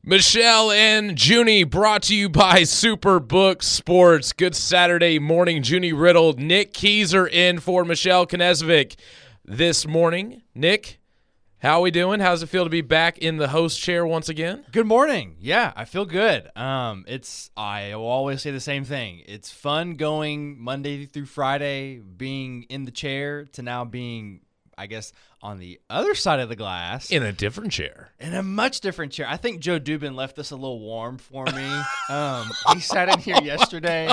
Michelle and Junie brought to you by Superbook Sports. Good Saturday morning. Junie Riddle, Nick Keyser in for Michelle Knezovic this morning. Nick, how are we doing? How does it feel to be back in the host chair once again? Good morning. Yeah, I feel good. I will always say the same thing. It's fun going Monday through Friday, being in the chair to now being, I guess, on the other side of the glass. In a different chair. In a much different chair. I think Joe Dubin left this a little warm for me. He sat in here yesterday.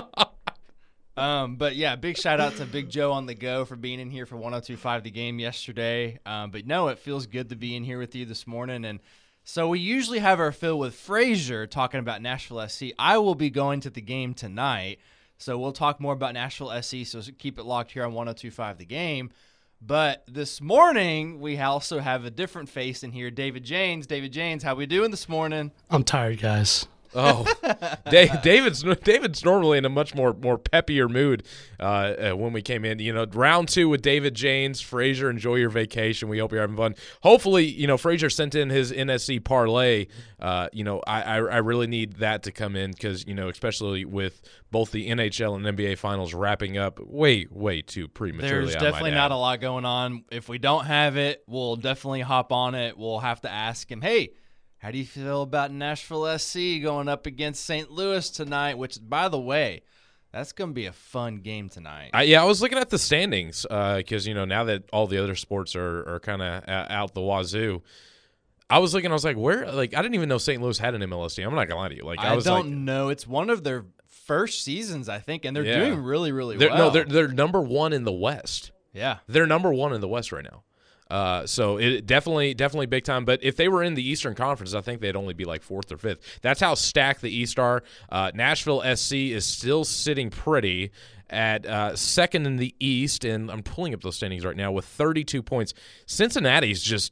But yeah, big shout out to Big Joe on the go for being in here for 102.5 The Game yesterday. But no, it feels good to be in here with you this morning. And so we usually have our fill with Frazier talking about Nashville SC. I will be going to the game tonight, so we'll talk more about Nashville SC. So keep it locked here on 102.5 The Game. But this morning, we also have a different face in here, David Janes. David Janes, how we doing this morning? I'm tired, guys. Oh, David's normally in a much more peppier mood when we came in. You know, round two with David Janes. Frazier, enjoy your vacation. We hope you're having fun. Hopefully, you know, Frazier sent in his NSC parlay. I really need that to come in because, you know, especially with both the NHL and NBA finals wrapping up way too prematurely. There's definitely not a lot going on. If we don't have it, we'll definitely hop on it. We'll have to ask him, hey, how do you feel about Nashville SC going up against St. Louis tonight? Which, by the way, that's going to be a fun game tonight. I was looking at the standings because, you know, now that all the other sports are kind of out the wazoo, I was like, where? Like, I didn't even know St. Louis had an MLS team. I'm not going to lie to you. Like, I don't know. It's one of their first seasons, I think, and they're doing really, really well. No, they're number one in the West. Yeah. They're number one in the West right now. So it definitely big time. But if they were in the Eastern Conference, I think they'd only be like fourth or fifth. That's how stacked the East are. Nashville SC is still sitting pretty at second in the East, and I'm pulling up those standings right now with 32 points. Cincinnati's just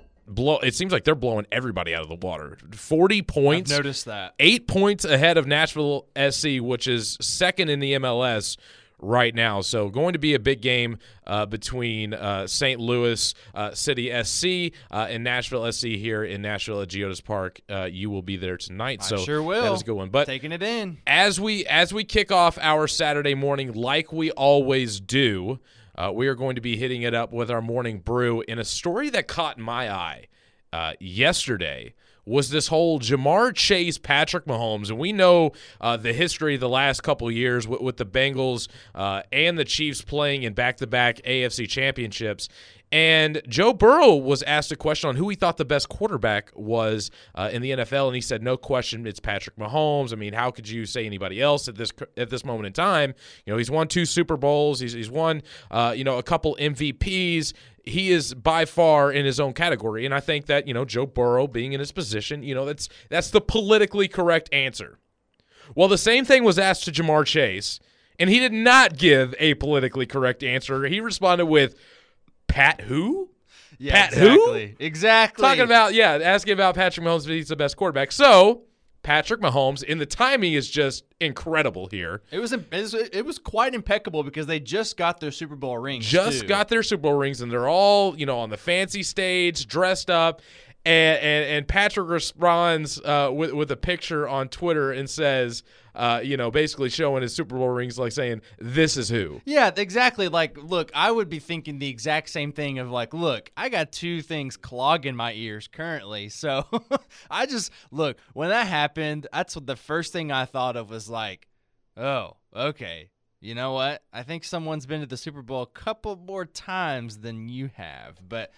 it seems like they're blowing everybody out of the water. 40 points. I've noticed that. 8 points ahead of Nashville SC, which is second in the MLS right now. So going to be a big game between St. Louis City SC and Nashville SC here in Nashville at Geodis Park. You will be there tonight. I sure will. That was a good one. But taking it in. As we kick off our Saturday morning like we always do, we are going to be hitting it up with our morning brew in a story that caught my eye yesterday. Was this whole Ja'Marr Chase, Patrick Mahomes, and we know the history of the last couple of years with the Bengals and the Chiefs playing in back-to-back AFC championships. And Joe Burrow was asked a question on who he thought the best quarterback was in the NFL, and he said, no question, it's Patrick Mahomes. I mean, how could you say anybody else at this moment in time? You know, he's won 2 Super Bowls. He's won, a couple MVPs. He is by far in his own category, and I think that, you know, Joe Burrow being in his position, you know, that's the politically correct answer. Well, the same thing was asked to Ja'Marr Chase, and he did not give a politically correct answer. He responded with, Pat who? Yeah, Pat exactly. who? Exactly. Talking about, asking about Patrick Mahomes if he's the best quarterback. So, Patrick Mahomes, and the timing is just incredible here. It was quite impeccable because they just got their Super Bowl rings. Got their Super Bowl rings, and they're all, you know, on the fancy stage, dressed up. And Patrick responds with a picture on Twitter and says, basically showing his Super Bowl rings, like saying, this is who. Yeah, exactly. Like, look, I would be thinking the exact same thing of like, look, I got 2 things clogging my ears currently. So look, when that happened, that's what the first thing I thought of was like, oh, okay. You know what? I think someone's been to the Super Bowl a couple more times than you have. But,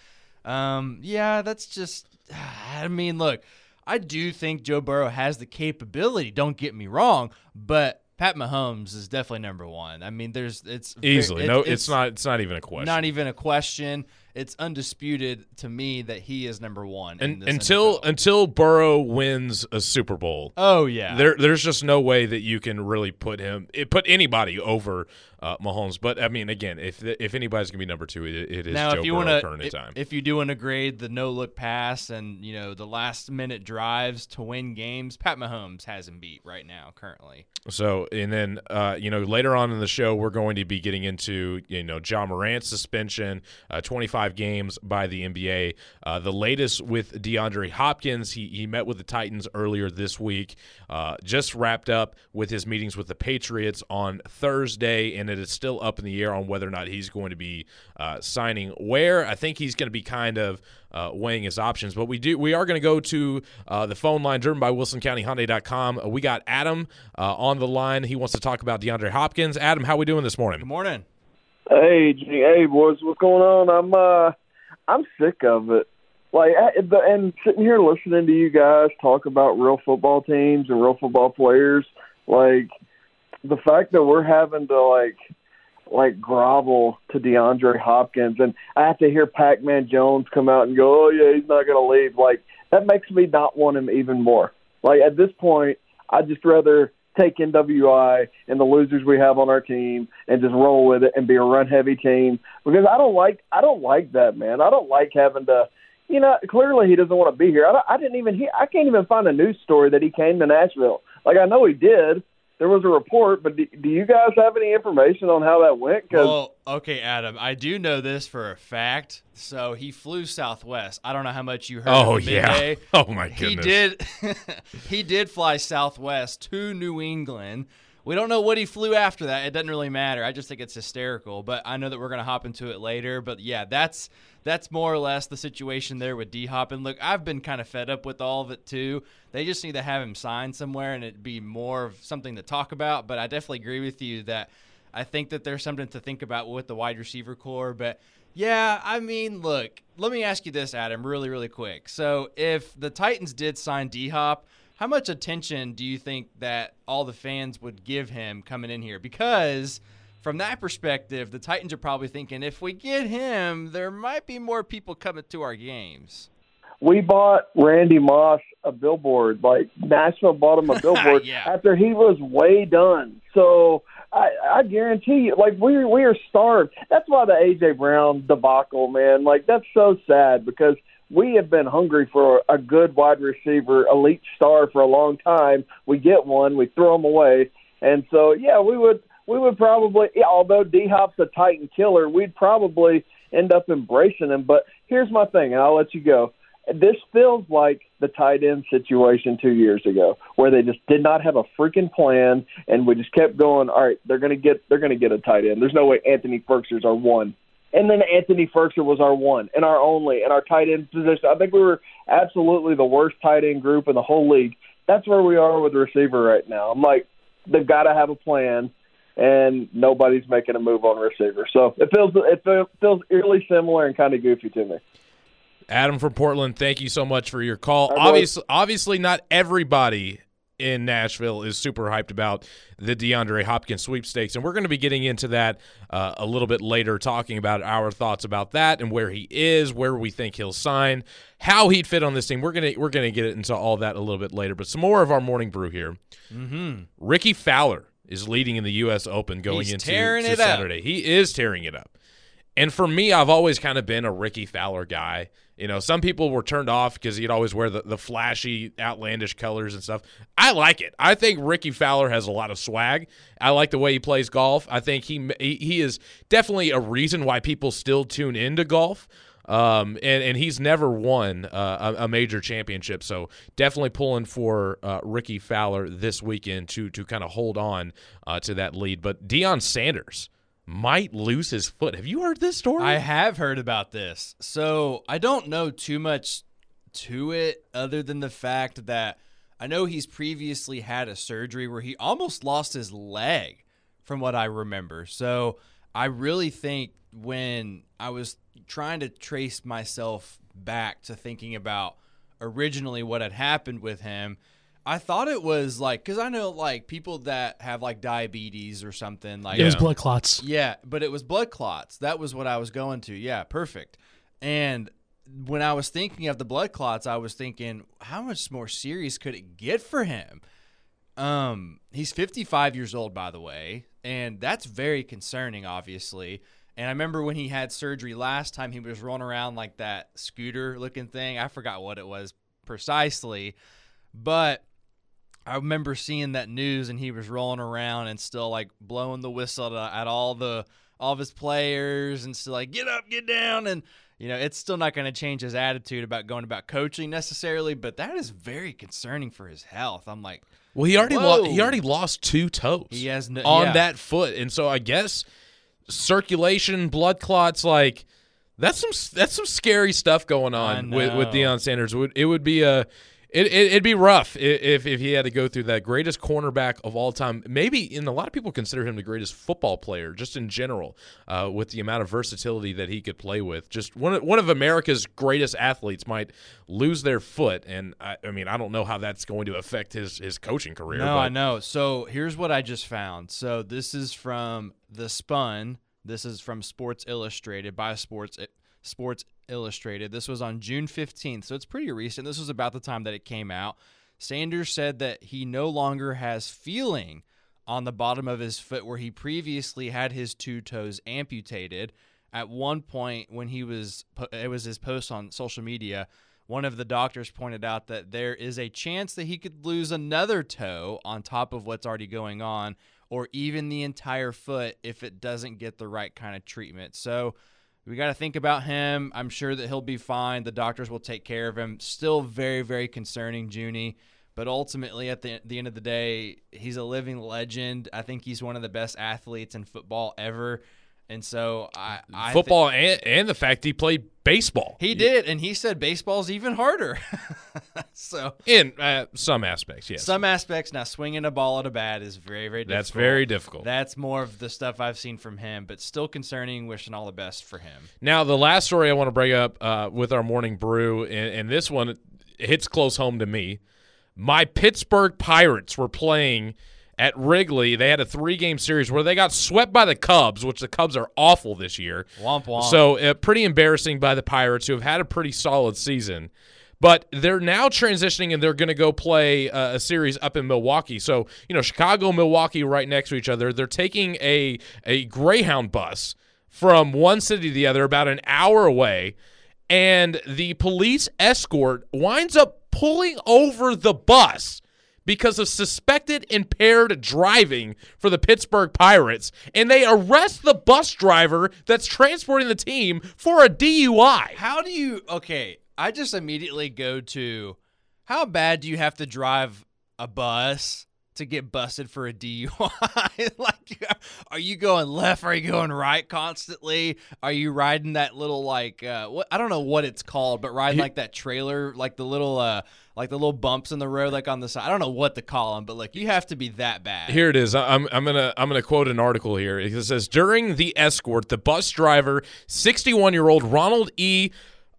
that's just – I mean, look, I do think Joe Burrow has the capability. Don't get me wrong, but Pat Mahomes is definitely number one. I mean, it's easily it's not even a question. Not even a question. It's undisputed to me that he is number one. Until Burrow wins a Super Bowl. Oh yeah, there's just no way that you can really put anybody over Mahomes. But I mean, again, if anybody's gonna be number 2, it is now, Joe Burrow currently time. If you do want to grade the no look pass and the last minute drives to win games, Pat Mahomes has him beat right now currently. So and then later on in the show we're going to be getting into Ja Morant's suspension, 25 5 games by the NBA. The latest with DeAndre Hopkins, he met with the Titans earlier this week, just wrapped up with his meetings with the Patriots on Thursday, and it is still up in the air on whether or not he's going to be signing where. I think he's going to be kind of weighing his options, but we are going to go to the phone line driven by WilsonCountyHyundai.com. We got Adam on the line. He wants to talk about DeAndre Hopkins. Adam, how we doing this morning? Good morning. Hey, boys, what's going on? I'm sick of it. And sitting here listening to you guys talk about real football teams and real football players, like the fact that we're having to grovel to DeAndre Hopkins, and I have to hear Pac-Man Jones come out and go, "Oh yeah, he's not going to leave." Like that makes me not want him even more. Like at this point, I'd just rather take NWI and the losers we have on our team and just roll with it and be a run-heavy team, because I don't like that, man. I don't like having to. Clearly he doesn't want to be here. I can't even find a news story that he came to Nashville. Like I know he did. There was a report, but do you guys have any information on how that went? Well, okay, Adam, I do know this for a fact. So he flew Southwest. I don't know how much you heard of midday. Yeah. Oh, my goodness. He did fly Southwest to New England. We don't know what he flew after that. It doesn't really matter. I just think it's hysterical. But I know that we're going to hop into it later. But, yeah, that's more or less the situation there with D-Hop. And, look, I've been kind of fed up with all of it too. They just need to have him sign somewhere and it'd be more of something to talk about. But I definitely agree with you that I think that there's something to think about with the wide receiver core. But, yeah, I mean, look, let me ask you this, Adam, really, really quick. So if the Titans did sign D-Hop, how much attention do you think that all the fans would give him coming in here? Because from that perspective, the Titans are probably thinking, if we get him, there might be more people coming to our games. We bought Randy Moss a billboard. Like Nashville bought him a billboard Yeah. after he was way done. So I guarantee you, like we are starved. That's why the A.J. Brown debacle, man. Like that's so sad because we have been hungry for a good wide receiver, elite star for a long time. We get one, we throw him away. And so, yeah, we would probably, although D-Hop's a Titan killer, we'd probably end up embracing him. But here's my thing, and I'll let you go. This feels like the tight end situation 2 years ago, where they just did not have a freaking plan, and we just kept going. All right, they're going to get a tight end. There's no way Anthony Ferkser's our one. And then Anthony Ferkser was our one and our only and our tight end position. I think we were absolutely the worst tight end group in the whole league. That's where we are with the receiver right now. I'm like, they've got to have a plan, and nobody's making a move on receiver. So it feels eerily similar and kind of goofy to me. Adam from Portland, thank you so much for your call. Right, Obviously, not everybody in Nashville is super hyped about the DeAndre Hopkins sweepstakes, and we're going to be getting into that a little bit later, talking about our thoughts about that and where he is, where we think he'll sign, how he'd fit on this team. We're gonna get into all that a little bit later, but some more of our morning brew here. Mm-hmm. Ricky Fowler is leading in the U.S. Open going into Saturday. He is tearing it up. And for me, I've always kind of been a Ricky Fowler guy. You know, some people were turned off because he'd always wear the flashy, outlandish colors and stuff. I like it. I think Ricky Fowler has a lot of swag. I like the way he plays golf. I think he is definitely a reason why people still tune into golf. And he's never won a major championship. So definitely pulling for Ricky Fowler this weekend to kind of hold on to that lead. But Deion Sanders might lose his foot. Have you heard this story? I have heard about this. So I don't know too much to it other than the fact that I know he's previously had a surgery where he almost lost his leg from what I remember. So I really think when I was trying to trace myself back to thinking about originally what had happened with him, I thought it was like, because I know like people that have like diabetes or something like it was blood clots. Yeah, but it was blood clots. That was what I was going to. Yeah, perfect. And when I was thinking of the blood clots, I was thinking, how much more serious could it get for him? He's 55 years old, by the way, and that's very concerning, obviously. And I remember when he had surgery last time, he was rolling around like that scooter-looking thing. I forgot what it was precisely, but I remember seeing that news, and he was rolling around and still like blowing the whistle at all of his players, and still like, get up, get down. And it's still not going to change his attitude about going about coaching necessarily, but that is very concerning for his health. I'm like, well, he already whoa. lost 2 toes. He has on that foot, and so I guess circulation, blood clots, like that's some scary stuff going on with Deion Sanders. It would be it'd be rough if he had to go through that. Greatest cornerback of all time, maybe, and a lot of people consider him the greatest football player just in general, with the amount of versatility that he could play with. Just one of America's greatest athletes might lose their foot, and I mean I don't know how that's going to affect his coaching career. No, I know. So here's what I just found. So this is from The Spun. This is from Sports Illustrated by Sports Illustrated. This was on June 15th, so it's pretty recent. This was about the time that it came out. Sanders said that he no longer has feeling on the bottom of his foot where he previously had his 2 toes amputated. At one point when it was his post on social media, one of the doctors pointed out that there is a chance that he could lose another toe on top of what's already going on, or even the entire foot if it doesn't get the right kind of treatment. So we got to think about him. I'm sure that he'll be fine. The doctors will take care of him. Still very, very concerning, Junie. But ultimately, at the end of the day, he's a living legend. I think he's one of the best athletes in football ever. And so I football and the fact he played baseball. He did, and he said baseball's even harder. So in some aspects, yes. Some aspects. Now, swinging a ball at a bat is very, very difficult. That's very difficult. That's more of the stuff I've seen from him, but still concerning. Wishing all the best for him. Now, the last story I want to bring up with our morning brew, and this one hits close home to me. My Pittsburgh Pirates were playing at Wrigley. They had a 3-game series where they got swept by the Cubs, which the Cubs are awful this year. Womp womp. So pretty embarrassing by the Pirates, who have had a pretty solid season. But they're now transitioning, and they're going to go play a series up in Milwaukee. So, Chicago, Milwaukee right next to each other. They're taking a Greyhound bus from one city to the other about an hour away, and the police escort winds up pulling over the bus because of suspected impaired driving for the Pittsburgh Pirates, and they arrest the bus driver that's transporting the team for a DUI. I just immediately go to, how bad do you have to drive a bus to get busted for a DUI? Like, are you going left? Are you going right constantly? Are you riding that little, like, I don't know what it's called, but riding like that trailer, like the little bumps in the road, like on the side. I don't know what to call them, but like you have to be that bad. Here it is. I'm gonna quote an article here. It says, during the escort, the bus driver, 61-year-old Ronald E.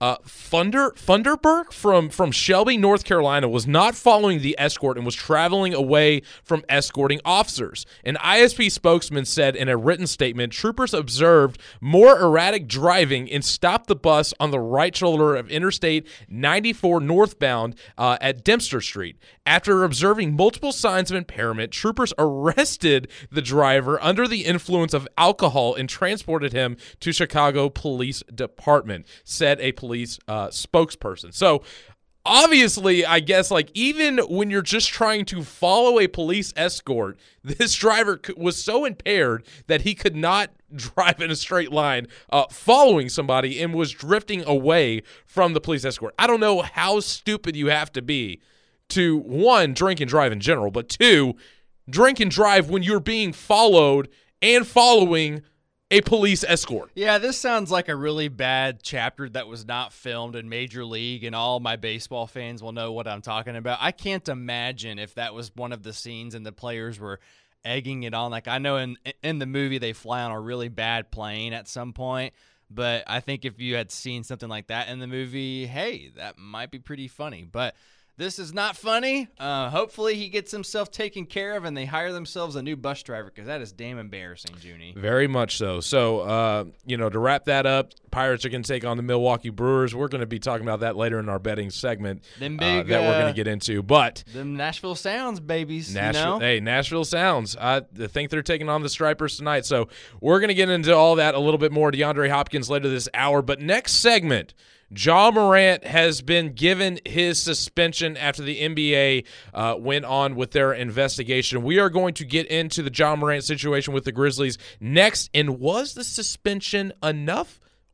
Funderburk from Shelby, North Carolina, was not following the escort and was traveling away from escorting officers. An ISP spokesman said in a written statement, troopers observed more erratic driving and stopped the bus on the right shoulder of Interstate 94 northbound at Dempster Street. After observing multiple signs of impairment, troopers arrested the driver under the influence of alcohol and transported him to Chicago Police Department, said a police spokesperson. So obviously, I guess, like, even when you're just trying to follow a police escort, this driver was so impaired that he could not drive in a straight line following somebody and was drifting away from the police escort. I don't know how stupid you have to be to, one, drink and drive in general, but two, drink and drive when you're being followed and following a police escort. Yeah, this sounds like a really bad chapter that was not filmed in Major League, and all my baseball fans will know what I'm talking about. I can't imagine if that was one of the scenes and the players were egging it on. Like, I know in the movie they fly on a really bad plane at some point, but I think if you had seen something like that in the movie, hey, that might be pretty funny. But this is not funny. Hopefully he gets himself taken care of and they hire themselves a new bus driver, because that is damn embarrassing, Junie. Very much so. So, to wrap that up, Pirates are going to take on the Milwaukee Brewers. We're going to be talking about that later in our betting segment them big, that we're going to get into. But them Nashville Sounds, babies. Hey, Nashville Sounds. I think they're taking on the Stripers tonight. So we're going to get into all that a little bit more. DeAndre Hopkins later this hour. But next segment, Ja Morant has been given his suspension after the NBA went on with their investigation. We are going to get into the Ja Morant situation with the Grizzlies next. And was the suspension enough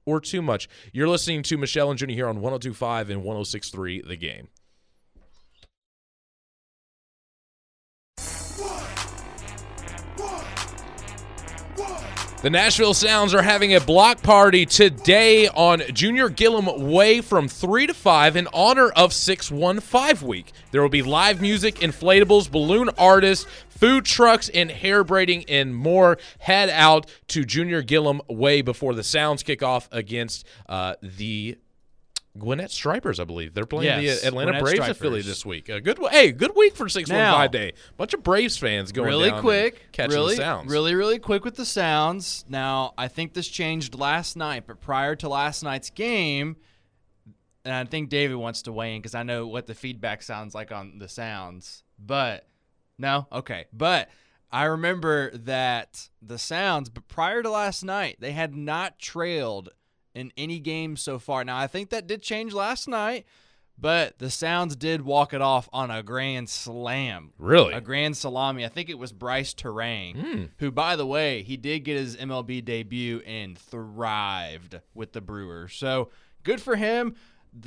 or too much. You're listening to Michelle and Junie here on 102.5 and 106.3 The Game. The Nashville Sounds are having a block party today on Junior Gillum Way from 3 to 5 in honor of 615 Week. There will be live music, inflatables, balloon artists, food trucks, and hair braiding and more. Head out to Junior Gillum Way before the Sounds kick off against the Gwinnett Stripers, I believe. They're playing the Atlanta Gwinnett Braves Stripers. affiliate this week. Good week for 615 Day. Bunch of Braves fans going really down quick, and catching really, the Sounds. really quick with the Sounds. Now, I think this changed last night, but prior to last night's game, and I think David wants to weigh in because I know what the feedback sounds like on the Sounds. But, no? Okay. But I remember that the Sounds, but prior to last night, they had not trailed in any game so far. Now, I think that did change last night, but the Sounds did walk it off on a grand slam. Really? A grand salami. I think it was Bryce Terang, who, by the way, he did get his MLB debut and thrived with the Brewers. So, good for him.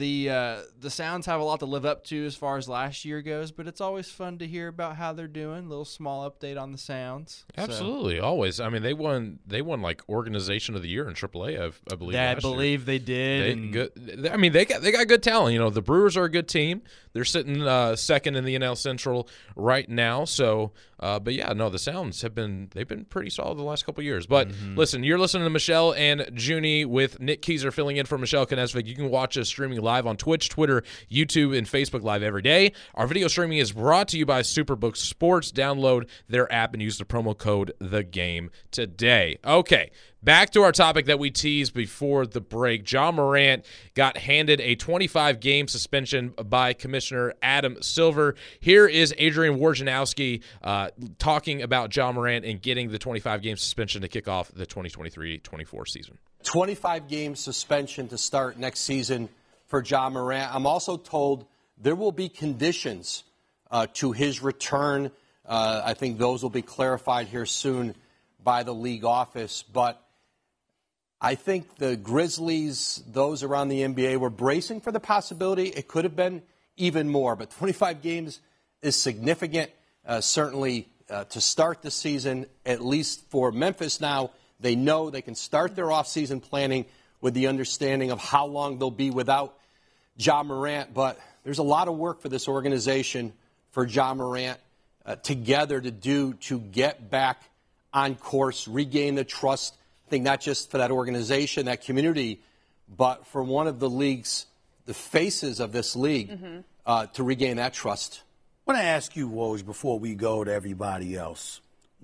The Sounds have a lot to live up to as far as last year goes, but it's always fun to hear about how they're doing. A little small update on the Sounds. Absolutely, always. I mean, they won like Organization of the Year in AAA, I believe. I believe they did. They got good talent. You know, the Brewers are a good team. They're sitting second in the NL Central right now. So, but yeah, no, the Sounds they've been pretty solid the last couple of years. But listen, you're listening to Michelle and Junie with Nick Keyser filling in for Michelle Knesvik. You can watch us streaming live on Twitch, Twitter, YouTube, and Facebook Live every day. Our video streaming is brought to you by Superbook Sports. Download their app and use the promo code THEGAME today. Okay, back to our topic that we teased before the break. Ja Morant got handed a 25-game suspension by Commissioner Adam Silver. Here is Adrian Wojnarowski talking about Ja Morant and getting the 25-game suspension to kick off the 2023-24 season. 25-game suspension to start next season for Ja Morant. I'm also told there will be conditions to his return. I think those will be clarified here soon by the league office. But I think the Grizzlies, those around the NBA, were bracing for the possibility. It could have been even more. But 25 games is significant, certainly to start the season, at least for Memphis now. They know they can start their offseason planning with the understanding of how long they'll be without Ja Morant. But there's a lot of work for this organization, for Ja Morant, together to do to get back on course, regain the trust, I think not just for that organization, that community, but for one of the league's, the faces of this league, to regain that trust. I want to ask you, Woj, before we go to everybody else,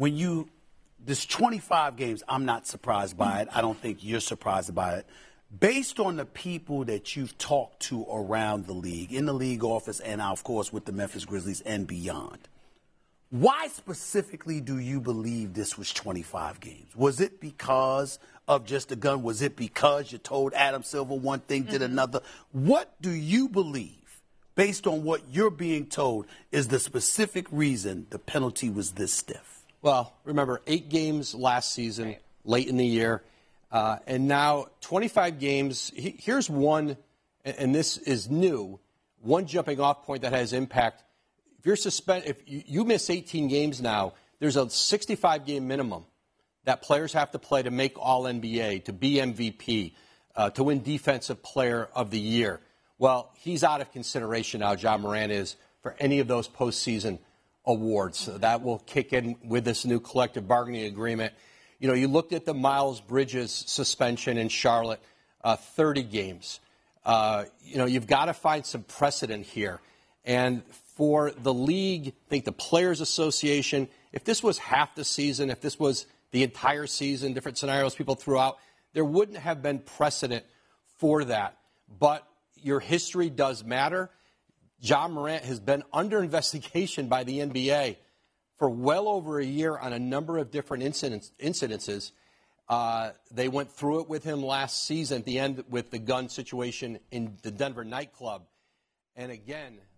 this 25 games, I'm not surprised by it. I don't think you're surprised by it. Based on the people that you've talked to around the league, in the league office and, of course, with the Memphis Grizzlies and beyond, why specifically do you believe this was 25 games? Was it because of just a gun? Was it because you told Adam Silver one thing, did another? What do you believe, based on what you're being told, is the specific reason the penalty was this stiff? Well, remember, 8 games last season, late in the year, and now 25 games. Here's one, and this is new, one jumping off point that has impact. If you miss 18 games now, there's a 65-game minimum that players have to play to make All-NBA, to be MVP, to win Defensive Player of the Year. Well, he's out of consideration now, Ja Morant is, for any of those postseason awards. So that will kick in with this new collective bargaining agreement. You know, you looked at the Miles Bridges suspension in Charlotte, 30 games. You've got to find some precedent here. And for the league, I think the Players Association, if this was half the season, if this was the entire season, different scenarios people threw out, there wouldn't have been precedent for that. But your history does matter. Ja Morant has been under investigation by the NBA for well over a year on a number of different incidences. They went through it with him last season at the end with the gun situation in the Denver nightclub. And again,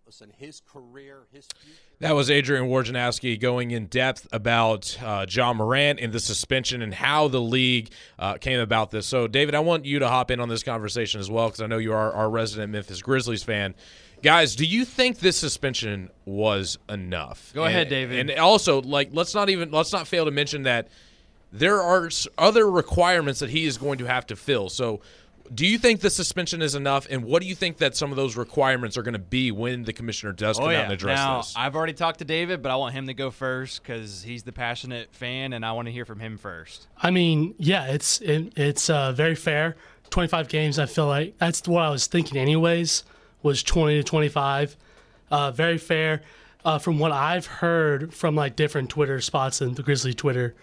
listen, his career, his future. That was Adrian Wojnarowski going in depth about Ja Morant and the suspension and how the league came about this. So, David, I want you to hop in on this conversation as well because I know you are our resident Memphis Grizzlies fan. Guys, do you think this suspension was enough? Go ahead, David. And also, let's not fail to mention that there are other requirements that he is going to have to fill. So, do you think the suspension is enough, and what do you think that some of those requirements are going to be when the commissioner does come out and address now, this? I've already talked to David, but I want him to go first because he's the passionate fan, and I want to hear from him first. I mean, yeah, it's very fair. 25 games, I feel like that's what I was thinking anyways, was 20 to 25. Very fair. From what I've heard from like different Twitter spots and the Grizzly Twitter,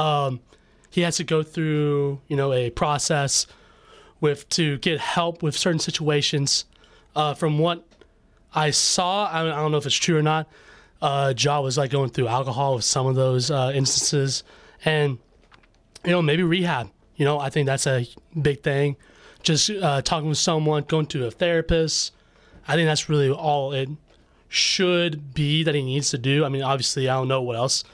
he has to go through, a process to get help with certain situations. From what I saw, I don't know if it's true or not, Ja was like going through alcohol with some of those instances, and maybe rehab. I think that's a big thing. Just talking with someone, going to a therapist. I think that's really all it should be that he needs to do. I mean, obviously, I don't know what else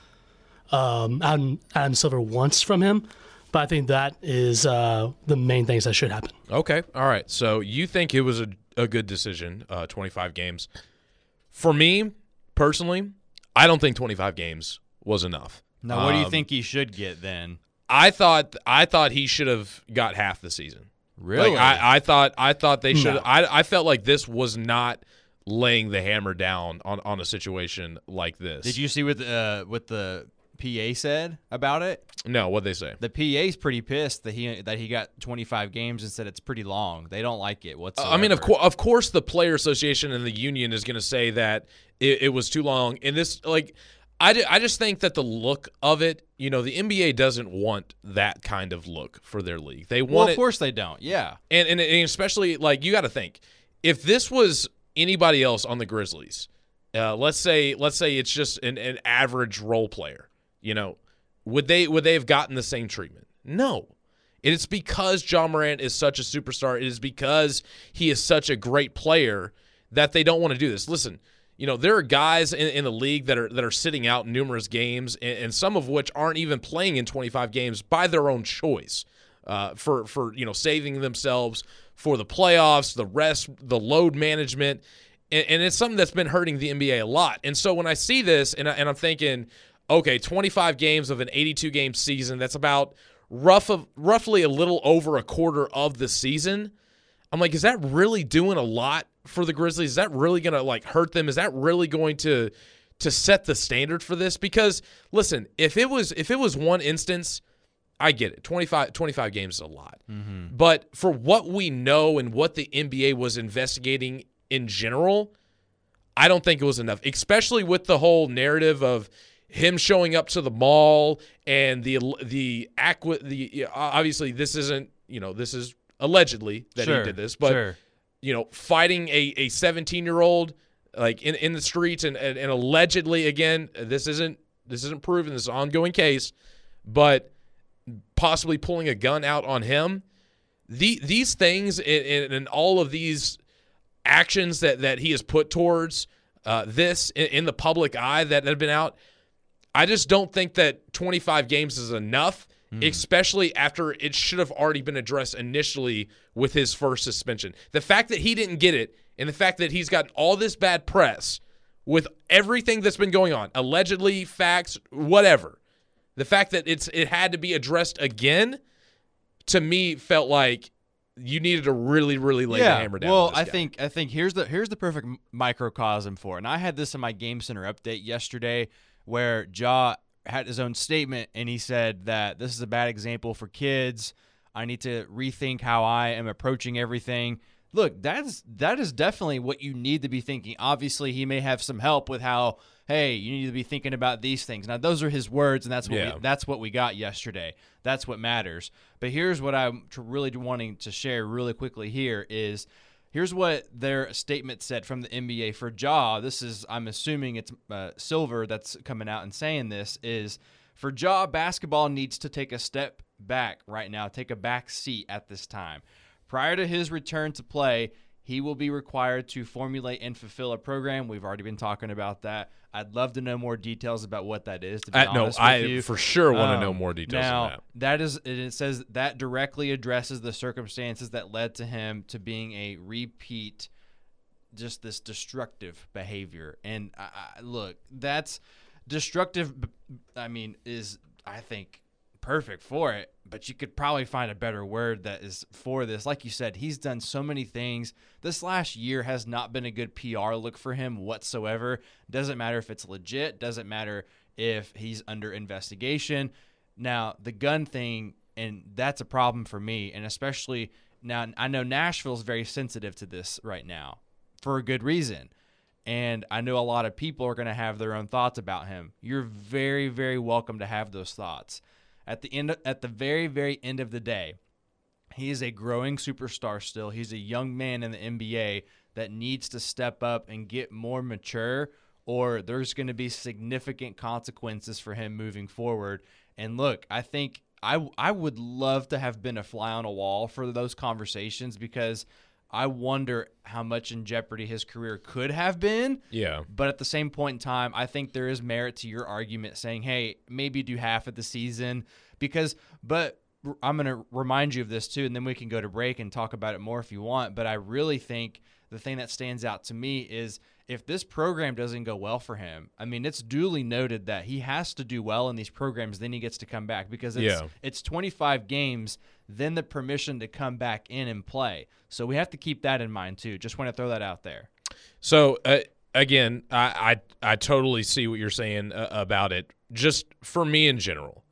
Adam Silver wants from him. But I think that is the main things that should happen. Okay. All right. So you think it was a good decision, 25 games. For me, personally, I don't think 25 games was enough. Now, what do you think he should get then? I thought he should have got half the season. Really? Like, I thought they should. No. I felt like this was not laying the hammer down on a situation like this. Did you see what the PA said about it? No, what'd they say? The PA's pretty pissed that he got 25 games and said it's pretty long. They don't like it whatsoever. I mean, of course, the Player Association and the union is going to say that it was too long. And this, I just think that the look of it, the NBA doesn't want that kind of look for their league. They want of course they don't. Yeah, and especially you got to think if this was anybody else on the Grizzlies, let's say it's just an average role player. Would they have gotten the same treatment? No. It is because Ja Morant is such a superstar. It is because he is such a great player that they don't want to do this. Listen, there are guys in the league that are sitting out numerous games, and some of which aren't even playing in 25 games by their own choice, for saving themselves for the playoffs, the rest, the load management, and it's something that's been hurting the NBA a lot. And so when I see this, and I'm thinking, okay, 25 games of an 82-game season, that's about roughly a little over a quarter of the season. I'm like, is that really doing a lot for the Grizzlies? Is that really going to hurt them? Is that really going to set the standard for this? Because listen, if it was one instance, I get it. 25 games is a lot. Mm-hmm. But for what we know and what the NBA was investigating in general, I don't think it was enough, especially with the whole narrative of him showing up to the mall and the obviously this isn't, this is allegedly that he did this, but fighting a 17-year-old in the streets and allegedly, again, this isn't proven, this is an ongoing case, but possibly pulling a gun out on him. These things and all of these actions that he has put towards this in the public eye that have been out, I just don't think that 25 games is enough, especially after it should have already been addressed initially with his first suspension. The fact that he didn't get it and the fact that he's got all this bad press with everything that's been going on, allegedly, facts, whatever, the fact that it had to be addressed again, to me, felt like you needed to really, really lay the hammer down. Well, on this I think here's the perfect microcosm for it. And I had this in my Game Center update yesterday, where Ja had his own statement, and he said that this is a bad example for kids. I need to rethink how I am approaching everything. Look, that is definitely what you need to be thinking. Obviously, he may have some help with how, hey, you need to be thinking about these things. Now, those are his words, and that's what we got yesterday. That's what matters. But here's what I'm really wanting to share really quickly here is, here's what their statement said from the NBA for Ja. This is, I'm assuming it's Silver that's coming out and saying this, is for Ja, basketball needs to take a step back right now, take a back seat at this time. Prior to his return to play, He will be required to formulate and fulfill a program. We've already been talking about that. I'd love to know more details about what that is, to be honest with you. For sure want to know more details now, on it says that directly addresses the circumstances that led to him to being a repeat, just this destructive behavior. And look, that's destructive, is, I think, perfect for it, but you could probably find a better word that is for this. Like you said, he's done so many things. This last year has not been a good PR look for him whatsoever. Doesn't matter if it's legit, doesn't matter if he's under investigation. Now, the gun thing, and that's a problem for me, and especially now I know Nashville's very sensitive to this right now for a good reason. And I know a lot of people are going to have their own thoughts about him. You're very, very welcome to have those thoughts. At the very, very end of the day, he is a growing superstar still. He's a young man in the NBA that needs to step up and get more mature, or there's going to be significant consequences for him moving forward. And look, I think I would love to have been a fly on a wall for those conversations, because I wonder how much in jeopardy his career could have been. Yeah. But at the same point in time, I think there is merit to your argument saying, hey, maybe do half of the season, but I'm going to remind you of this too, and then we can go to break and talk about it more if you want. But I really think the thing that stands out to me is if this program doesn't go well for him, it's duly noted that he has to do well in these programs, then he gets to come back, because it's 25 games, then the permission to come back in and play. So we have to keep that in mind too. Just want to throw that out there. So again, I totally see what you're saying about it. Just for me in general,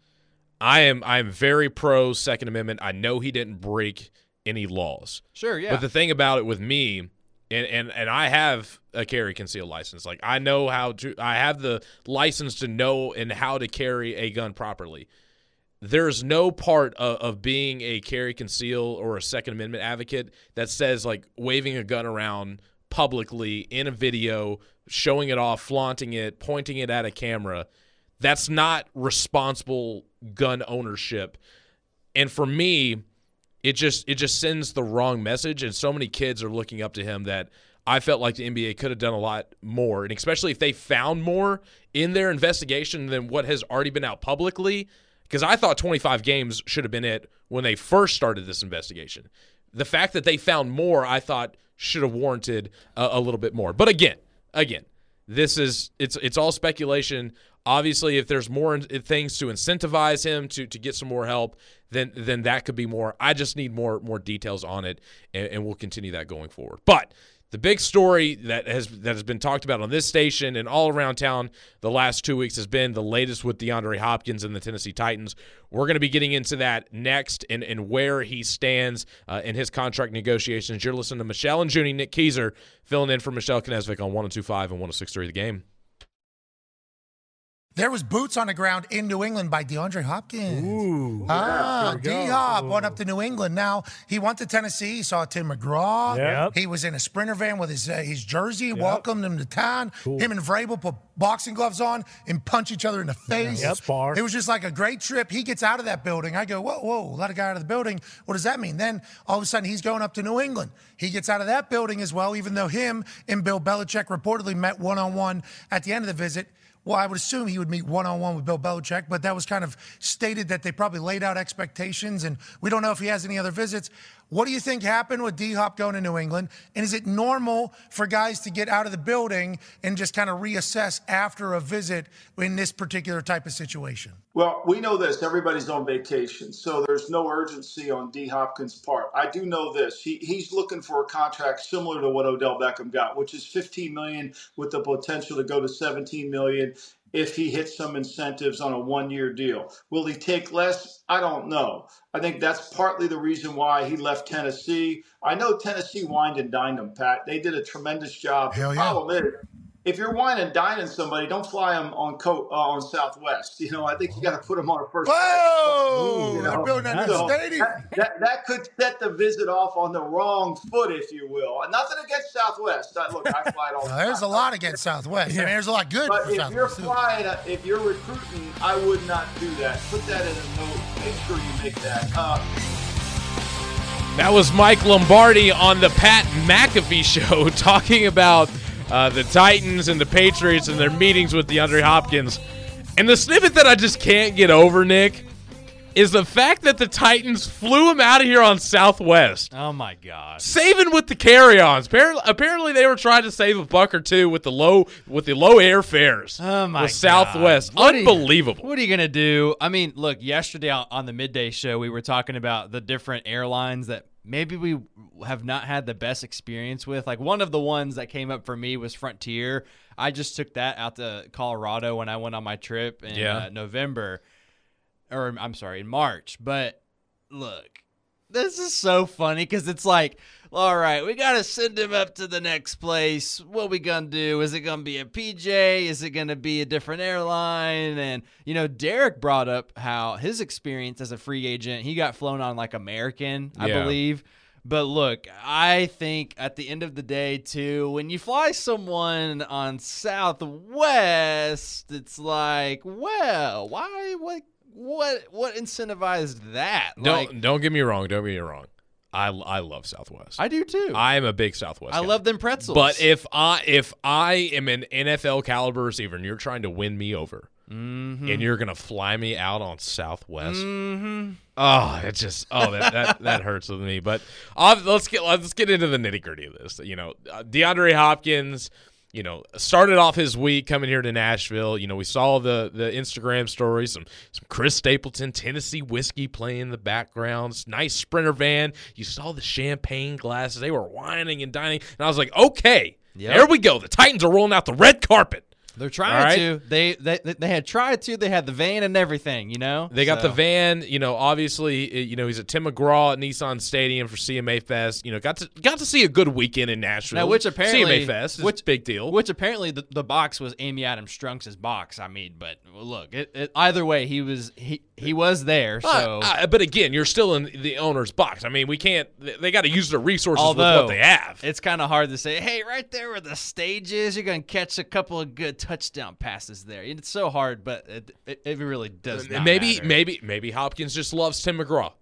I'm very pro Second Amendment. I know he didn't break any laws. Sure, yeah. But the thing about it with me, and I have a carry conceal license. Like, I know I have the license to know and how to carry a gun properly. There's no part of being a carry conceal or a Second Amendment advocate that says, like, waving a gun around publicly in a video, showing it off, flaunting it, pointing it at a camera. That's not responsible gun ownership. And for me, it just sends the wrong message, and so many kids are looking up to him that I felt like the NBA could have done a lot more, and especially if they found more in their investigation than what has already been out publicly, because I thought 25 games should have been it when they first started this investigation. The fact that they found more, I thought, should have warranted a little bit more. But again, it's all speculation. Obviously, if there's more things to incentivize him to get some more help, then that could be more. I just need more details on it, and we'll continue that going forward. But the big story that has been talked about on this station and all around town the last 2 weeks has been the latest with DeAndre Hopkins and the Tennessee Titans. We're going to be getting into that next and where he stands in his contract negotiations. You're listening to Michelle and Junie. Nick Keyser filling in for Michelle Knesvik on 102.5 and 106.3 The Game. There was boots on the ground in New England by DeAndre Hopkins. Ooh. D-Hop went up to New England. Now, he went to Tennessee. He saw Tim McGraw. Yep. He was in a Sprinter van with his jersey, welcomed him to town. Cool. Him and Vrabel put boxing gloves on and punch each other in the face. Yep. Spar. It was just like a great trip. He gets out of that building. I go, whoa, let a guy out of the building. What does that mean? Then, all of a sudden, he's going up to New England. He gets out of that building as well, even though him and Bill Belichick reportedly met one-on-one at the end of the visit. Well, I would assume he would meet one-on-one with Bill Belichick, but that was kind of stated that they probably laid out expectations, and we don't know if he has any other visits. What do you think happened with D-Hop going to New England? And is it normal for guys to get out of the building and just kind of reassess after a visit in this particular type of situation? Well, we know this. Everybody's on vacation, so there's no urgency on D. Hopkins' part. I do know this. He's looking for a contract similar to what Odell Beckham got, which is $15 million with the potential to go to $17 million if he hits some incentives on a one-year deal. Will he take less? I don't know. I think that's partly the reason why he left Tennessee. I know Tennessee wined and dined him, Pat. They did a tremendous job. Hell yeah. The problem is, if you're wining and dining somebody, don't fly them on Southwest. I think you got to put them on a first. Whoa! They're building that new stadium. That could set the visit off on the wrong foot, if you will. And nothing against Southwest. Look, I fly it all the time. There's a lot against Southwest. I mean, there's a lot good But for if Southwest. you're flying, if you're recruiting, I would not do that. Put that in a note. Make sure you make that. That was Mike Lombardi on the Pat McAfee Show talking about the Titans and the Patriots and their meetings with DeAndre Hopkins. And the snippet that I just can't get over, Nick, is the fact that the Titans flew him out of here on Southwest. Oh, my God. Saving with the carry-ons. Apparently they were trying to save a buck or two with the low airfares. Oh, my with Southwest. God. Unbelievable. What are you going to do? I mean, look, yesterday on the Midday Show, we were talking about the different airlines that maybe we have not had the best experience with. Like, one of the ones that came up for me was Frontier. I just took that out to Colorado when I went on my trip in November. Or, I'm sorry, in March. But, look, this is so funny because it's like, all right, we got to send him up to the next place. What we going to do? Is it going to be a PJ? Is it going to be a different airline? And, you know, Derek brought up how his experience as a free agent, he got flown on like American, I believe. But look, I think at the end of the day, too, when you fly someone on Southwest, it's like, well, why? What incentivized that? Don't get me wrong. Don't get me wrong. I love Southwest. I do too. I am a big Southwest guy. love them pretzels. But if I am an NFL caliber receiver and you're trying to win me over, and you're gonna fly me out on Southwest, it just that hurts with me. But let's get into the nitty gritty of this. You know, DeAndre Hopkins, you know, started off his week coming here to Nashville. You know, we saw the Instagram stories, some Chris Stapleton Tennessee whiskey playing in the background, nice Sprinter van. You saw the champagne glasses. They were whining and dining. And I was like, okay, there we go. The Titans are rolling out the red carpet. They're trying to. They had tried to. They had the van and everything, you know. They got the van. You know, obviously, you know, he's at Tim McGraw at Nissan Stadium for CMA Fest. You know, got to see a good weekend in Nashville. Now, which apparently CMA Fest is a big deal. Which apparently the box was Amy Adams Strunks' box. I mean, but look, either way, he was there. So, but again, you're still in the owner's box. I mean, we can't. They got to use their resources with what they have. It's kind of hard to say, hey, right there where the stage is, you're gonna catch a couple of good touchdown passes there. It's so hard, but it really does not matter. Maybe Hopkins just loves Tim McGraw.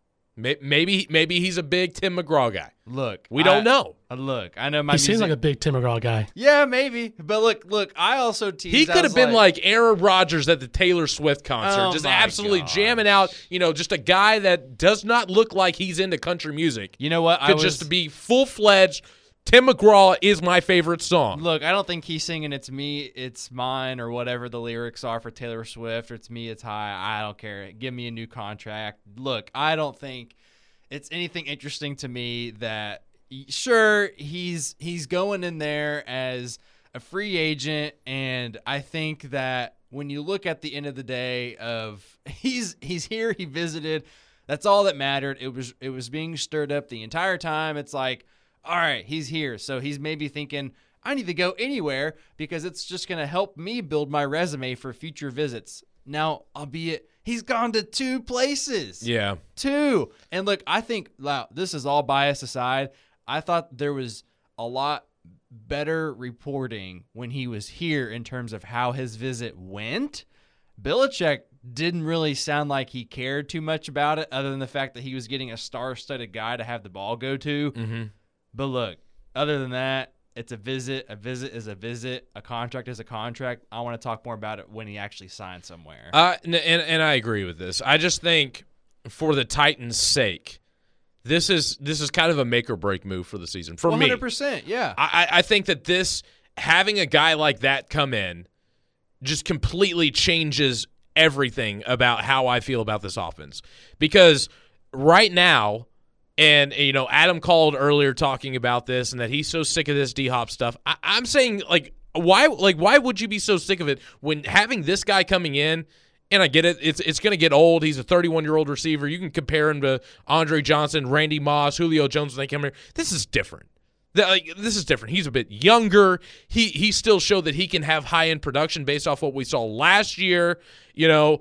Maybe he's a big Tim McGraw guy. Look, we don't know. Look, I know he seems like a big Tim McGraw guy. Yeah, maybe. But look, I also teased. He could have been like Aaron Rodgers at the Taylor Swift concert, just absolutely jamming out. You know, just a guy that does not look like he's into country music. You know what? Just be full-fledged. Tim McGraw is my favorite song. Look, I don't think he's singing "It's Me, It's Mine" or whatever the lyrics are for Taylor Swift, or "It's Me, It's High." I don't care. Give me a new contract. Look, I don't think it's anything interesting to me that, sure, he's going in there as a free agent, and I think that when you look at the end of the day of he's here, he visited, that's all that mattered. It was being stirred up the entire time. It's like, all right, he's here. So he's maybe thinking, I need to go anywhere because it's just going to help me build my resume for future visits. Now, albeit he's gone to 2 places. Yeah. 2. And look, I think, this is all bias aside, I thought there was a lot better reporting when he was here in terms of how his visit went. Belichick didn't really sound like he cared too much about it other than the fact that he was getting a star-studded guy to have the ball go to. Mm-hmm. But look, other than that, it's a visit. A visit is a visit. A contract is a contract. I want to talk more about it when he actually signs somewhere. And I agree with this. I just think for the Titans' sake, this is kind of a make or break move for the season. For 100%, me, 100%, yeah. I think that having a guy like that come in just completely changes everything about how I feel about this offense. Because right now, and, you know, Adam called earlier talking about this and that he's so sick of this D-Hop stuff. I'm saying, why would you be so sick of it when having this guy coming in, and I get it, it's going to get old. He's a 31-year-old receiver. You can compare him to Andre Johnson, Randy Moss, Julio Jones when they come here. This is different. This is different. He's a bit younger. He still showed that he can have high-end production based off what we saw last year, you know.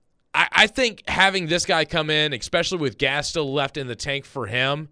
I think having this guy come in, especially with gas still left in the tank for him,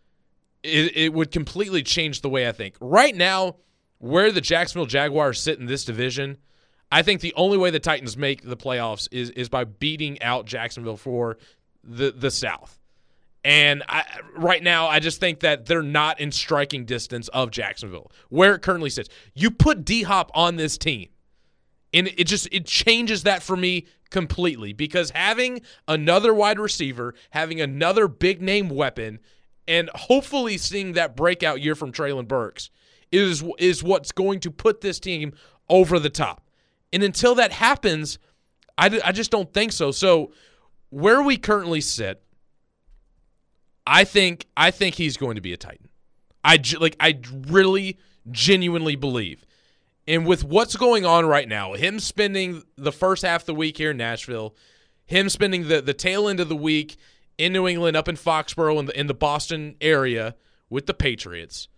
it would completely change the way I think. Right now, where the Jacksonville Jaguars sit in this division, I think the only way the Titans make the playoffs is by beating out Jacksonville for the South. And right now, I just think that they're not in striking distance of Jacksonville, where it currently sits. You put D-Hop on this team, and it changes that for me completely, because having another wide receiver, having another big-name weapon, and hopefully seeing that breakout year from Treylon Burks is what's going to put this team over the top. And until that happens, I just don't think so. So where we currently sit, I think he's going to be a Titan. I really genuinely believe. And with what's going on right now, him spending the first half of the week here in Nashville, him spending the tail end of the week in New England, up in Foxborough in the Boston area with the Patriots,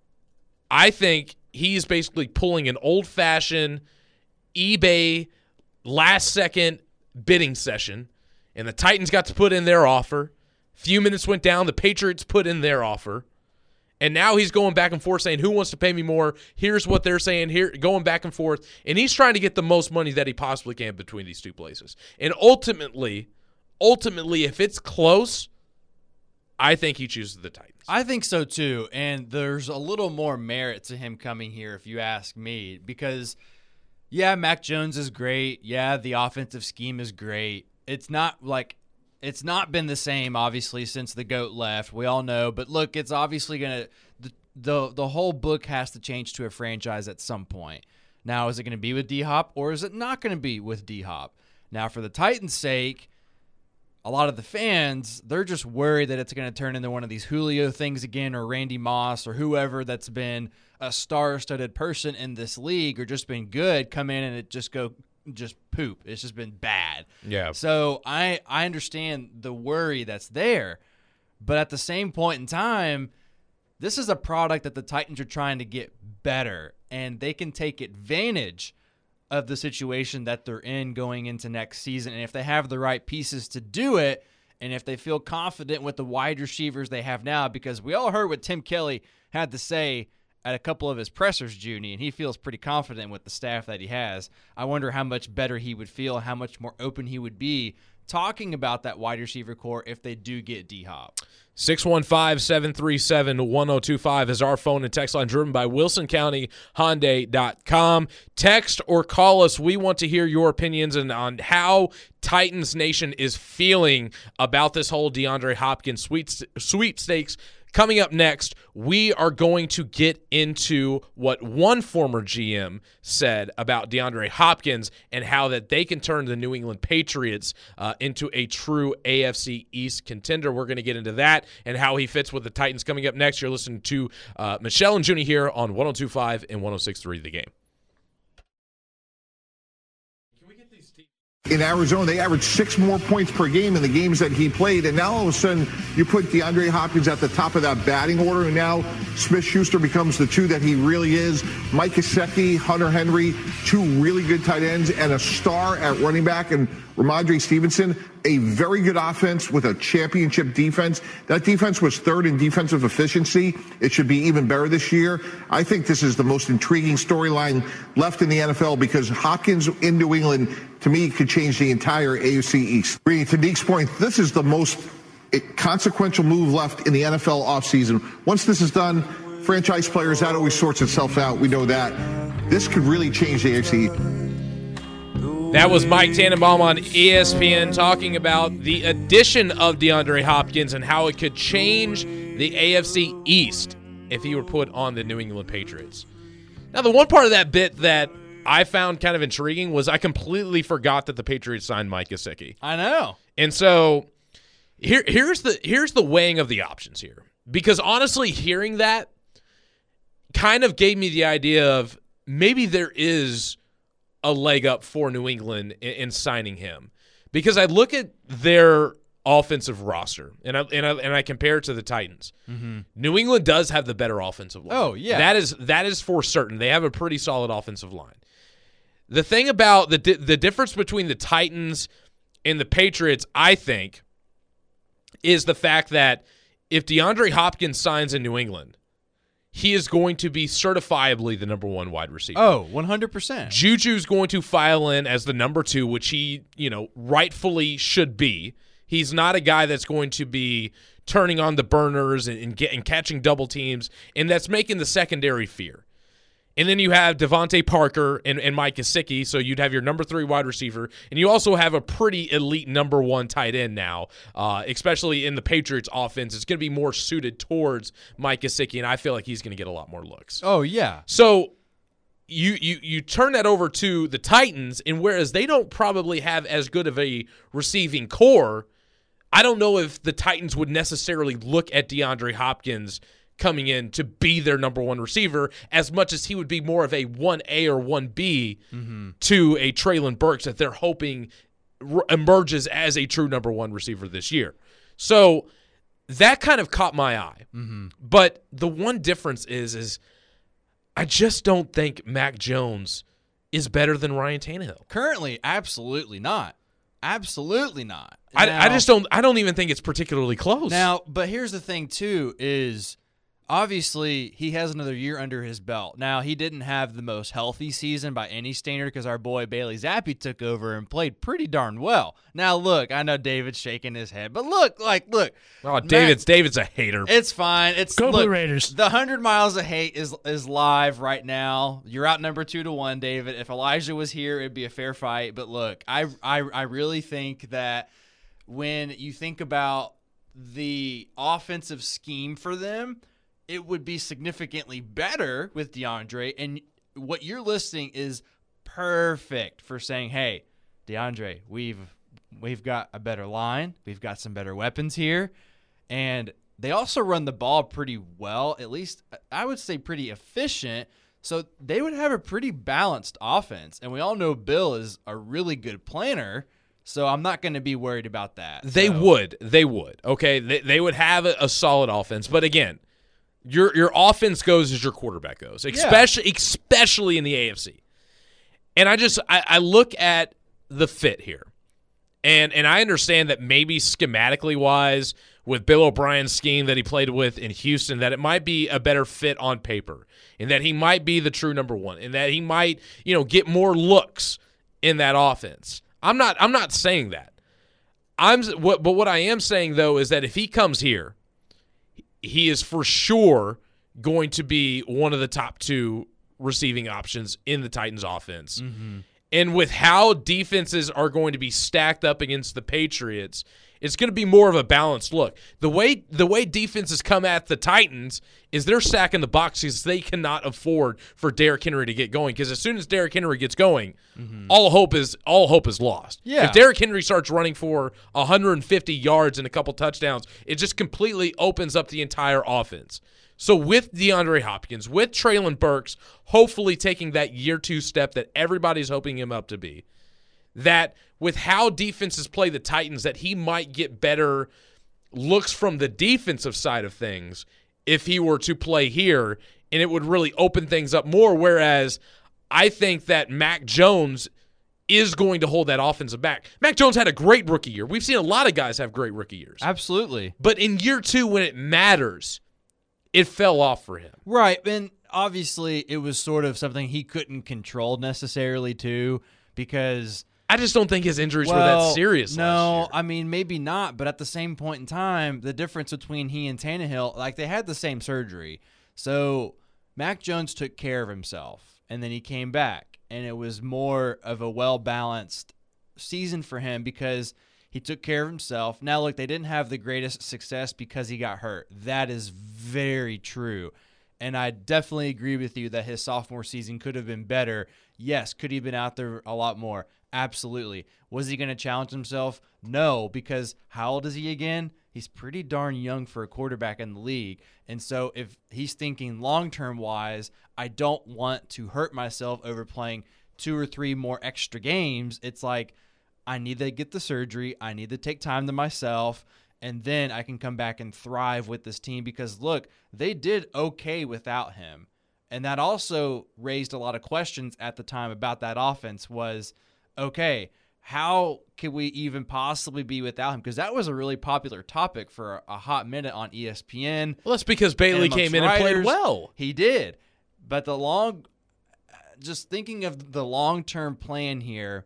I think he's basically pulling an old-fashioned eBay last-second bidding session, and the Titans got to put in their offer. Few minutes went down, the Patriots put in their offer, and now he's going back and forth saying, who wants to pay me more? Here's what they're saying, here, going back and forth, and he's trying to get the most money that he possibly can between these two places. And ultimately, if it's close, I think he chooses the Titans. I think so too, and there's a little more merit to him coming here, if you ask me, because, yeah, Mac Jones is great. Yeah, the offensive scheme is great. It's not been the same, obviously, since the GOAT left. We all know. But, look, it's obviously going to the whole book has to change to a franchise at some point. Now, is it going to be with D-Hop, or is it not going to be with D-Hop? Now, for the Titans' sake, a lot of the fans, they're just worried that it's going to turn into one of these Julio things again, or Randy Moss, or whoever that's been a star-studded person in this league or just been good, come in and it just poop. It's just been bad. Yeah. So I understand the worry that's there, but at the same point in time, this is a product that the Titans are trying to get better, and they can take advantage of the situation that they're in going into next season. And if they have the right pieces to do it, and if they feel confident with the wide receivers they have now, because we all heard what Tim Kelly had to say at a couple of his pressers, Junie, and he feels pretty confident with the staff that he has. I wonder how much better he would feel, how much more open he would be talking about that wide receiver core if they do get D-Hop. 615-737-1025 is our phone and text line, driven by WilsonCountyHyundai.com. Text or call us. We want to hear your opinions on how Titans Nation is feeling about this whole DeAndre Hopkins sweepstakes. Coming up next, we are going to get into what one former GM said about DeAndre Hopkins and how that they can turn the New England Patriots into a true AFC East contender. We're going to get into that and how he fits with the Titans. Coming up next, you're listening to Michelle and Junie here on 102.5 and 106.3 The Game. In Arizona, they averaged 6 more points per game in the games that he played. And now all of a sudden, you put DeAndre Hopkins at the top of that batting order. And now Smith-Schuster becomes the two that he really is. Mike Gesicki, Hunter Henry, two really good tight ends, and a star at running back. And Ramondre Stevenson, a very good offense with a championship defense. That defense was third in defensive efficiency. It should be even better this year. I think this is the most intriguing storyline left in the NFL, because Hopkins in New England, to me, could change the entire AFC East. To Deke's point, this is the most consequential move left in the NFL offseason. Once this is done, franchise players, that always sorts itself out. We know that. This could really change the AFC East. That was Mike Tannenbaum on ESPN talking about the addition of DeAndre Hopkins and how it could change the AFC East if he were put on the New England Patriots. Now, the one part of that bit that I found kind of intriguing was I completely forgot that the Patriots signed Mike Gesicki. I know. And so here's the weighing of the options here. Because honestly, hearing that kind of gave me the idea of maybe there is a leg up for New England in signing him, because I look at their offensive roster and I compare it to the Titans. Mm-hmm. New England does have the better offensive line. Oh yeah, that is for certain. They have a pretty solid offensive line. The thing about the difference between the Titans and the Patriots, I think, is the fact that if DeAndre Hopkins signs in New England, he is going to be certifiably the number one wide receiver. Oh, 100%. Juju's going to file in as the number two, which he, rightfully should be. He's not a guy that's going to be turning on the burners and catching double teams, and that's making the secondary fear. And then you have Devontae Parker and Mike Gesicki, so you'd have your number 3 wide receiver, and you also have a pretty elite number 1 tight end now, especially in the Patriots offense. It's going to be more suited towards Mike Gesicki, and I feel like he's going to get a lot more looks. Oh, yeah. So you turn that over to the Titans, and whereas they don't probably have as good of a receiving core, I don't know if the Titans would necessarily look at DeAndre Hopkins coming in to be their number 1 receiver as much as he would be more of a 1A or 1B to a Treylon Burks that they're hoping emerges as a true number 1 receiver this year. So that kind of caught my eye. But the one difference is I just don't think Mac Jones is better than Ryan Tannehill. Currently, absolutely not. Absolutely not. I don't even think it's particularly close. Now, but here's the thing too is obviously he has another year under his belt. Now, he didn't have the most healthy season by any standard because our boy Bailey Zappi took over and played pretty darn well. Now, look, I know David's shaking his head, but look. Oh, David's a hater. It's fine. Go Blue Raiders. The 100 miles of hate is live right now. You're outnumbered 2-1, David. If Elijah was here, it'd be a fair fight. But look, I really think that when you think about the offensive scheme for them, it would be significantly better with DeAndre. And what you're listing is perfect for saying, hey, DeAndre, we've got a better line. We've got some better weapons here. And they also run the ball pretty well, at least I would say pretty efficient. So they would have a pretty balanced offense. And we all know Bill is a really good planner. So I'm not going to be worried about that. They would. Okay, they would have a solid offense. But again, your offense goes as your quarterback goes, especially in the AFC. And I look at the fit here, and I understand that maybe schematically wise with Bill O'Brien's scheme that he played with in Houston, that it might be a better fit on paper, and that he might be the true number 1, and that he might get more looks in that offense. I'm not saying that. But what I am saying though is that if he comes here, he is for sure going to be one of the top 2 receiving options in the Titans offense. And with how defenses are going to be stacked up against the Patriots, it's going to be more of a balanced look. The way defenses come at the Titans is they're stacking the box because they cannot afford for Derrick Henry to get going. Because as soon as Derrick Henry gets going, all hope is lost. Yeah. If Derrick Henry starts running for 150 yards and a couple touchdowns, it just completely opens up the entire offense. So with DeAndre Hopkins, with Treylon Burks, hopefully taking that year 2 step that everybody's hoping him up to be, that with how defenses play the Titans, that he might get better looks from the defensive side of things if he were to play here, and it would really open things up more, whereas I think that Mac Jones is going to hold that offensive back. Mac Jones had a great rookie year. We've seen a lot of guys have great rookie years. Absolutely. But in year 2, when it matters, it fell off for him. Right, and obviously it was sort of something he couldn't control necessarily too, because I just don't think his injuries were that serious last year. I mean, maybe not, but at the same point in time, the difference between he and Tannehill, like they had the same surgery. So Mac Jones took care of himself, and then he came back, and it was more of a well-balanced season for him because he took care of himself. Now, look, they didn't have the greatest success because he got hurt. That is very true. And I definitely agree with you that his sophomore season could have been better. Yes, could he have been out there a lot more? Absolutely. Was he going to challenge himself? No, because how old is he again? He's pretty darn young for a quarterback in the league. And so if he's thinking long-term wise, I don't want to hurt myself over playing 2 or 3 more extra games. It's like, I need to get the surgery. I need to take time to myself, and then I can come back and thrive with this team because, look, they did okay without him. And that also raised a lot of questions at the time about that offense was, okay, how can we even possibly be without him? Because that was a really popular topic for a hot minute on ESPN. Well, that's because Bailey came in and played well. He did. But just thinking of the long-term plan here,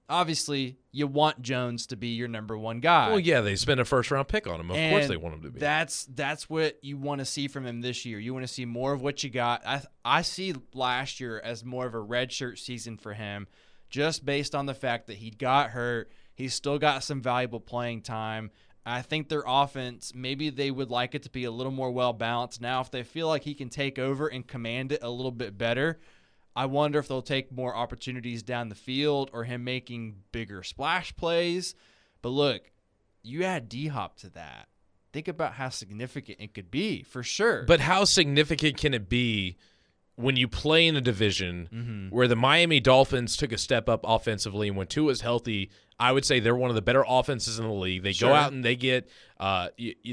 obviously you want Jones to be your number one guy. Well, yeah, they spent a first-round pick on him. Of course they want him to be. That's what you want to see from him this year. You want to see more of what you got. I see last year as more of a redshirt season for him, just based on the fact that he got hurt. He's still got some valuable playing time. I think their offense, maybe they would like it to be a little more well-balanced. Now, if they feel like he can take over and command it a little bit better, I wonder if they'll take more opportunities down the field or him making bigger splash plays. But look, you add D-Hop to that. Think about how significant it could be, for sure. But how significant can it be when you play in a division where the Miami Dolphins took a step up offensively, and when Tua's healthy, I would say they're one of the better offenses in the league. They go out and they get a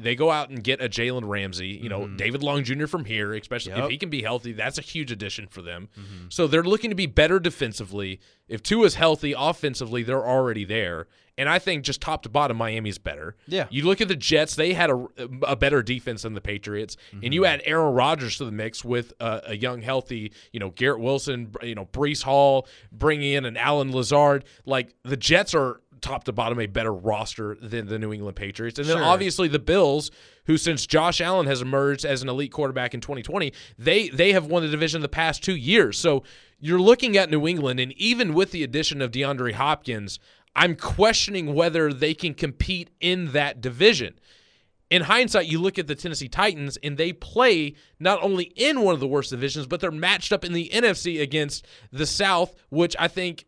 Jalen Ramsey, David Long Jr. from here, especially if he can be healthy. That's a huge addition for them. So they're looking to be better defensively. If Tua's healthy, offensively, they're already there. And I think just top to bottom, Miami's better. Yeah. You look at the Jets; they had a better defense than the Patriots, and you add Aaron Rodgers to the mix with a young, healthy, Garrett Wilson, Breece Hall, bringing in an Allen Lazard. Like, the Jets are top to bottom a better roster than the New England Patriots, and then obviously the Bills, who since Josh Allen has emerged as an elite quarterback in 2020, they have won the division the past 2 years. So you're looking at New England, and even with the addition of DeAndre Hopkins, I'm questioning whether they can compete in that division. In hindsight, you look at the Tennessee Titans, and they play not only in one of the worst divisions, but they're matched up in the NFC against the South, which I think,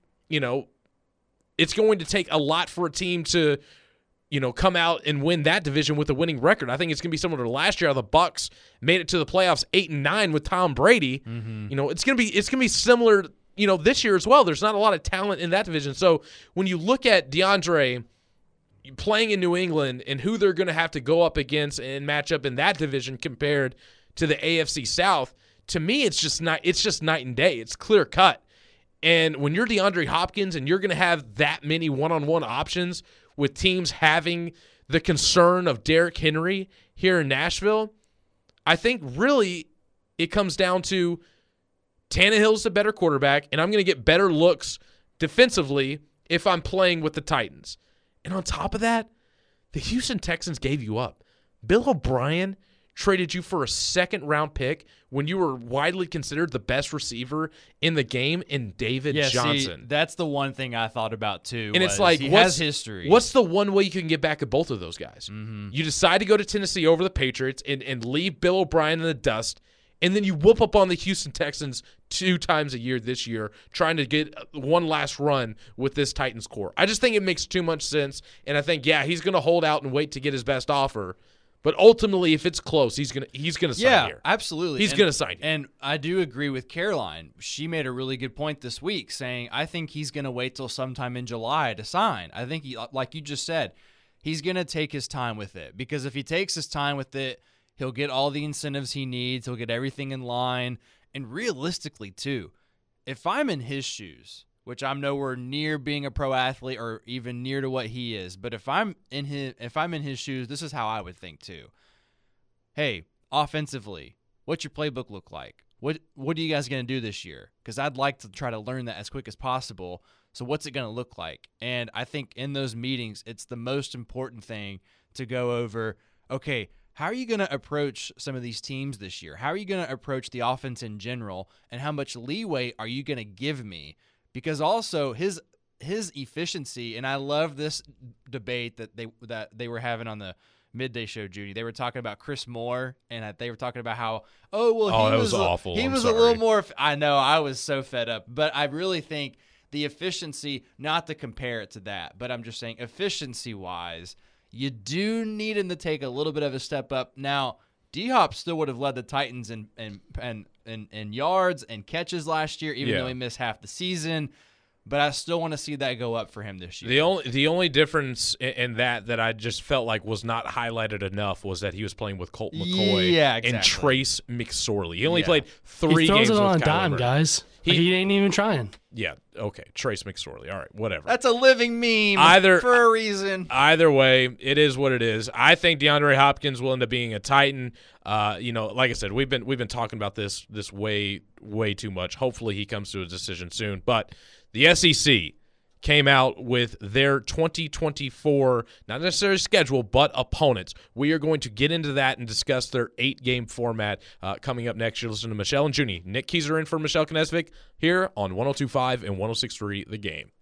it's going to take a lot for a team to, come out and win that division with a winning record. I think it's going to be similar to last year how the Bucs made it to the playoffs 8-9 with Tom Brady. It's going to be similar this year as well. There's not a lot of talent in that division. So when you look at DeAndre playing in New England and who they're going to have to go up against and match up in that division compared to the AFC South, to me, it's just night and day. It's clear cut. And when you're DeAndre Hopkins and you're going to have that many one-on-one options with teams having the concern of Derrick Henry here in Nashville, I think really it comes down to Tannehill's the better quarterback, and I'm going to get better looks defensively if I'm playing with the Titans. And on top of that, the Houston Texans gave you up. Bill O'Brien traded you for a second-round pick when you were widely considered the best receiver in the game in David Johnson. See, that's the one thing I thought about too. And it's like, he has history. What's the one way you can get back at both of those guys? You decide to go to Tennessee over the Patriots and leave Bill O'Brien in the dust, and then you whoop up on the Houston Texans 2 times a year this year, trying to get one last run with this Titans core. I just think it makes too much sense, and I think, he's going to hold out and wait to get his best offer. But ultimately, if it's close, he's gonna sign here. Yeah, absolutely. He's gonna sign here. And I do agree with Caroline. She made a really good point this week, saying I think he's gonna wait till sometime in July to sign. I think he, like you just said, he's gonna take his time with it, because if he takes his time with it, he'll get all the incentives he needs. He'll get everything in line. And realistically, too, if I'm in his shoes, which I'm nowhere near being a pro athlete or even near to what he is, but if I'm in his shoes, this is how I would think too. Hey, offensively, what's your playbook look like? What are you guys going to do this year? Because I'd like to try to learn that as quick as possible. So what's it going to look like? And I think in those meetings, it's the most important thing to go over, okay, how are you going to approach some of these teams this year? How are you going to approach the offense in general? And how much leeway are you going to give me? Because also his efficiency, and I love this debate that they were having on the midday show, Judy. They were talking about Chris Moore, and they were talking about how, he was awful. He was a little more. I know, I was so fed up, but I really think the efficiency, not to compare it to that, but I'm just saying efficiency-wise, you do need him to take a little bit of a step up. Now, D-Hop still would have led the Titans in yards and catches last year, even though he missed half the season. But I still want to see that go up for him this year. The only difference in that I just felt like was not highlighted enough was that he was playing with Colt McCoy and Trace McSorley. He only played 3 games with Kyler He throws it on a dime, Murray. guys. He ain't even trying. Yeah, okay. Trace McSorley. All right, whatever. That's a living meme for a reason. Either way, it is what it is. I think DeAndre Hopkins will end up being a Titan. Like I said, we've been talking about this way too much. Hopefully he comes to a decision soon. But the SEC, came out with their 2024, not necessarily schedule, but opponents. We are going to get into that and discuss their 8-game format coming up next. You're listening to Michelle and Junie. Nick Keyser in for Michelle Knesvik here on 102.5 and 106.3 The Game.